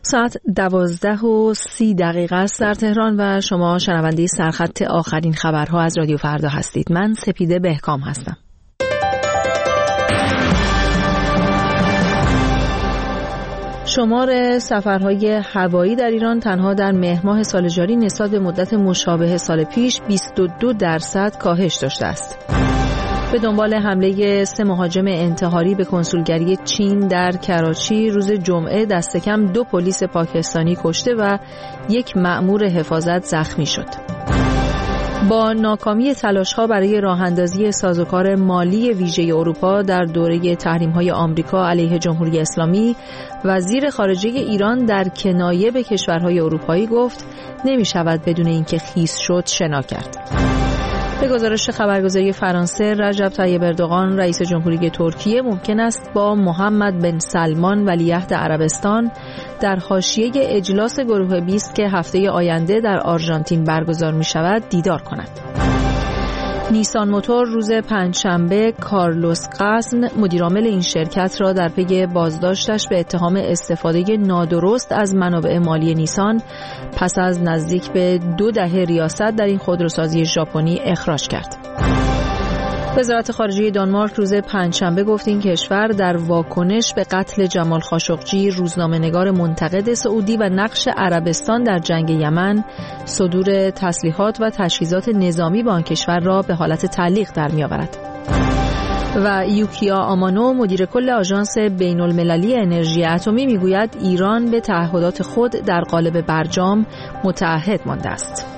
ساعت 12:30 است در تهران و شما شنونده سرخط آخرین خبرها از رادیو فردا هستید. من سپیده بهکام هستم. شمار سفرهای هوایی در ایران تنها در مهر ماه سال جاری نسبت به مدت مشابه سال پیش 22% کاهش داشته است. به دنبال حمله 3 مهاجم انتحاری به کنسولگری چین در کراچی روز جمعه دست کم 2 پلیس پاکستانی کشته و 1 مأمور حفاظت زخمی شد. با ناکامی تلاش‌ها برای راه‌اندازی سازوکار مالی ویژه اروپا در دوره تحریم‌های آمریکا علیه جمهوری اسلامی، وزیر خارجه ایران در کنایه به کشورهای اروپایی گفت نمی‌شود بدون اینکه خیس شد شنا کرد. به گزارش خبرگزاری فرانسه، رجب طیب اردوغان رئیس جمهوری ترکیه ممکن است با محمد بن سلمان ولیعهد عربستان در حاشیه اجلاس گروه 20 که هفته آینده در آرژانتین برگزار می شود دیدار کند. نیسان موتور روز پنجشنبه کارلوس قاسم مدیرعامل این شرکت را در پی بازداشتش به اتهام استفاده نادرست از منابع مالی نیسان پس از نزدیک به 2 دهه ریاست در این خودروسازی ژاپنی اخراج کرد. وزارت خارجه دانمارک روز پنجشنبه گفت این کشور در واکنش به قتل جمال خاشقجی، روزنامه‌نگار منتقد سعودی و نقش عربستان در جنگ یمن، صدور تسلیحات و تجهیزات نظامی به آن کشور را به حالت تعلیق در می‌آورد. و یوکیا آمانو مدیر کل آژانس بین‌المللی انرژی اتمی میگوید ایران به تعهدات خود در قالب برجام متعهد مانده است.